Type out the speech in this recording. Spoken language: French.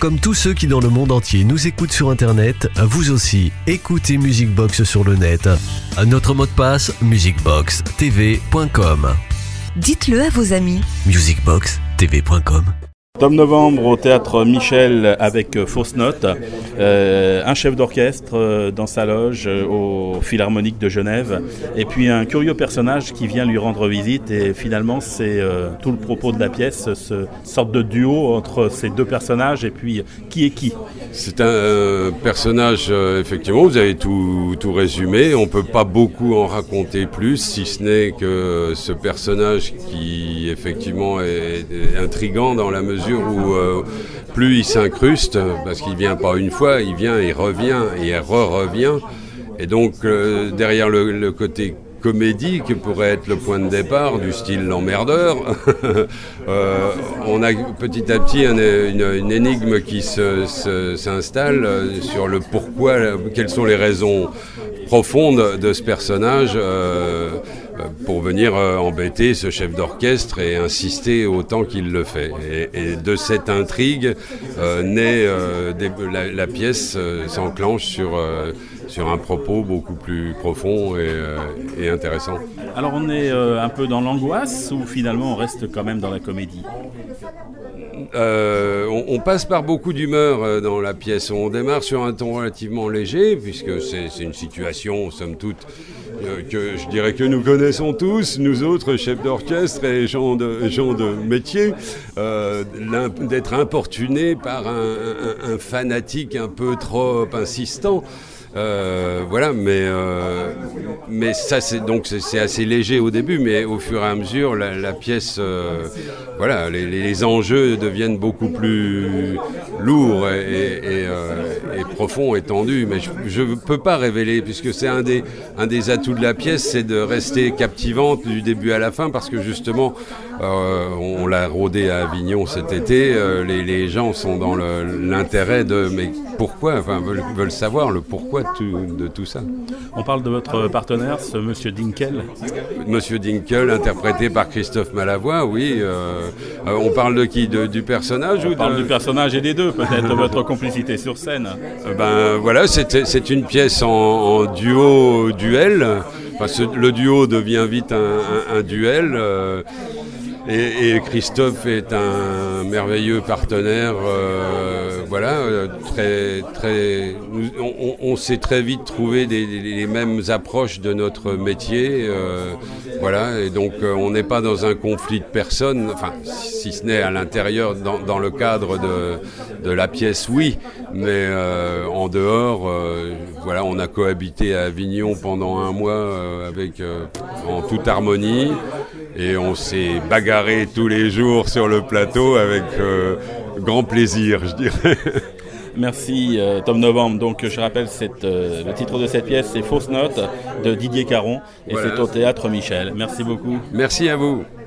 comme tous ceux qui dans le monde entier nous écoutent sur internet, vous aussi, écoutez Music Box sur le net. Notre mot de passe, musicboxtv.com. Dites-le à vos amis. musicboxtv.com. Tom Novembre au Théâtre Michel avec Fausse Note, un chef d'orchestre dans sa loge au Philharmonique de Genève, et puis un curieux personnage qui vient lui rendre visite, et finalement c'est tout le propos de la pièce, ce sorte de duo entre ces deux personnages, et puis qui est qui ? C'est un personnage, effectivement, vous avez tout résumé, on ne peut pas beaucoup en raconter plus, si ce n'est que ce personnage qui effectivement est intriguant dans la mesure où plus il s'incruste, parce qu'il vient pas une fois, il vient, il revient et il revient. Et donc derrière le côté comédie qui pourrait être le point de départ du style l'emmerdeur, on a petit à petit une énigme qui s'installe sur le pourquoi, quelles sont les raisons profondes de ce personnage pour venir embêter ce chef d'orchestre et insister autant qu'il le fait. Et de cette intrigue naît la pièce s'enclenche sur un propos beaucoup plus profond et intéressant. Alors on est un peu dans l'angoisse ou finalement on reste quand même dans la comédie ? On passe par beaucoup d'humeur dans la pièce. On démarre sur un ton relativement léger, puisque c'est une situation, somme toute, que je dirais que nous connaissons tous, nous autres chefs d'orchestre et gens de métier, d'être importunés par un fanatique un peu trop insistant. Voilà, mais ça c'est assez léger au début, mais au fur et à mesure la pièce, voilà, les enjeux deviennent beaucoup plus lourds et profonds et tendus. Mais je ne peux pas révéler, puisque c'est un des atouts de la pièce, c'est de rester captivante du début à la fin, parce que justement on l'a rodé à Avignon cet été, les gens sont dans l'intérêt de mais pourquoi, enfin veulent savoir le pourquoi de tout ça. On parle de votre partenaire, ce Monsieur Dinkel. Monsieur Dinkel, interprété par Christophe Malavoie, oui. On parle de qui, du personnage On parle du personnage et des deux, peut-être votre complicité sur scène. Ben voilà, c'est une pièce en duel. Enfin, le duo devient vite un duel. Et Christophe est un merveilleux partenaire, voilà, on s'est très vite trouvé les mêmes approches de notre métier, voilà, et donc on n'est pas dans un conflit de personnes, enfin, si ce n'est à l'intérieur, dans le cadre de la pièce, oui, mais en dehors, voilà, on a cohabité à Avignon pendant un mois en toute harmonie, et on s'est bagarré tous les jours sur le plateau avec grand plaisir, je dirais. Merci Tom Novembre. Donc je rappelle le titre de cette pièce, c'est Fausse Note de Didier Caron, et voilà. C'est au Théâtre Michel. Merci beaucoup. Merci à vous.